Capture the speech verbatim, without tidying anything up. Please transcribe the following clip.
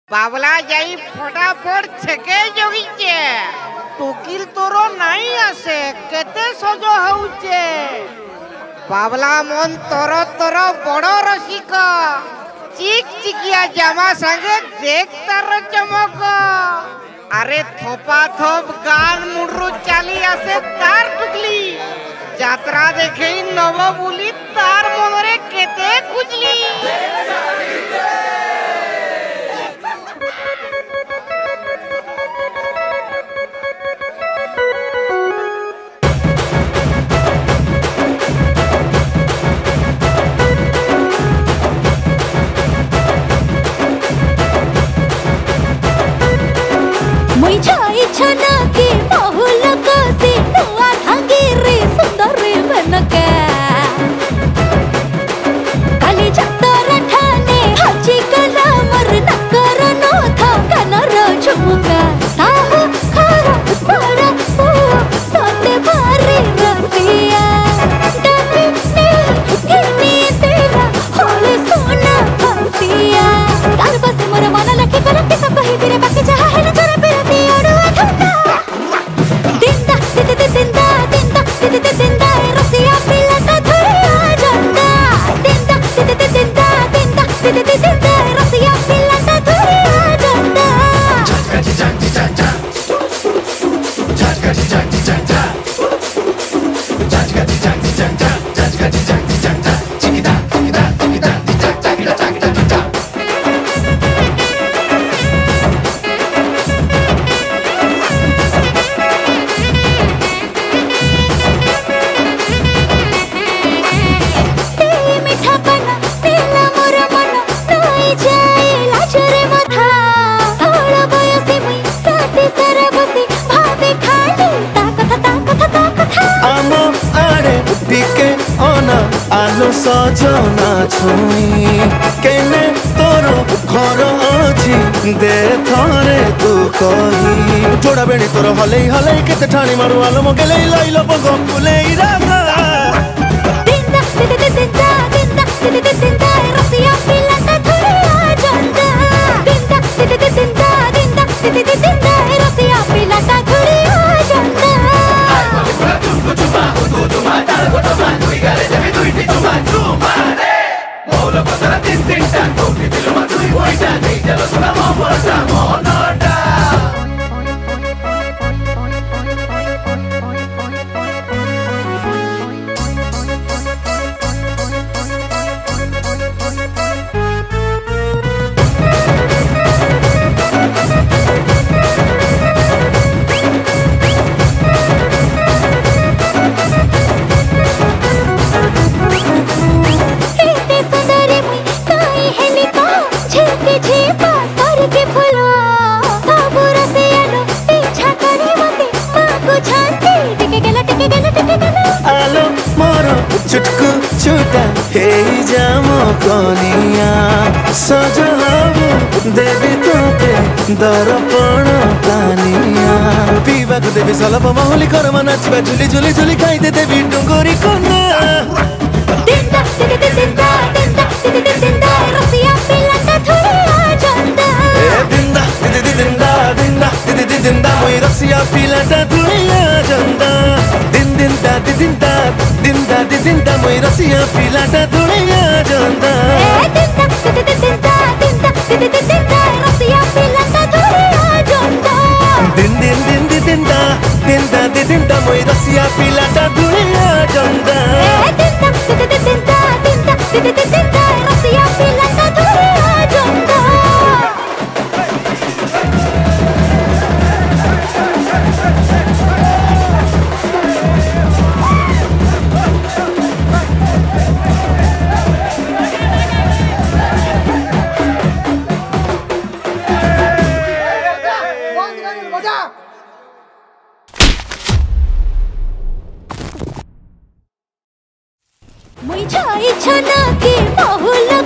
बाबला जाई फटाफट छके जोगिचे टोकिल तोरो नहीं आसे केते सजो होउचे बाबला मन तोरो तोरो बड़ो रसिक चिक चिकिया जामा संगे देख तार चमक अरे थोपा थोप गान मुड्रु चाली आसे तार टुकली यात्रा देखे नव बुली तार मनरे केते खुजली छना के बहुल कसी नुआ धागे रे सुंदर रे बनके काली चतर ठाने हची कला मर नकर नो था कनर झुमका साहु खरा बड़ा ओ सोते भारी रसिया डबे ने घिनी तेरा होले सोना फसिया तार बस मोर मन लखे कर के सब कहि तेरे बाकी जहा है तोरा पे आलो सजना छुई केने तोरो घर अछि दे थरे तू कही जोड़ा बेणी तोरो हले हले केते ठाणी मारू आलो मगेले लाइलो बगो फुलेई राधा दिंदा दिंदा दिंदा दिंदा दिंदा दिंदा रसिया पिलाटा धुरिया जंदा दिंदा दिंदा दिंदा दिंदा दिंदा दिंदा रसिया पिलाटा धुरिया जंदा आई बोले बोला तुम चुमा हो तू माता गोटो मान दुई गाले जबे दुई टी तुमा चुमारे मोला पतरा तीन तीन टान कोठी दिलमा दुई बोइटा नहीं चलो सुना मो बोलता मोनोटा आलो मोरो चुटकू छुटा हे जामो कोनिया सजहाबो देवी तोते दरपण पानिया पीवा को देवी सलप महली कर नाचबा झुली झुली झुली खाई दे देवी डुंगरी कोना दिंदा दिंदा दिंदा दिंदा दिंदा दिंदा रसिया पिलाटा धुरिया जंदा ए दिंदा दिंदा दिंदा दिंदा दिंदा दिंदा मोई रसिया पिलाटा धुरिया जंदा दिंदा दिंदा दिंदा दिंदा मोई रसिया पिलाटा धुरिया जंदा ए दिंदा दिंदा दिंदा दिंदा दिंदा रसिया पिलाटा धुरिया जंदा दिन दिन दिन दिंदा दिंदा दिंदा मोई रसिया पिलाटा धुरिया जंदा ए दिंदा दिंदा दिंदा दिंदा दिंदा रसिया पिलाटा धुरिया जंदा मुई छाई छना के बहुल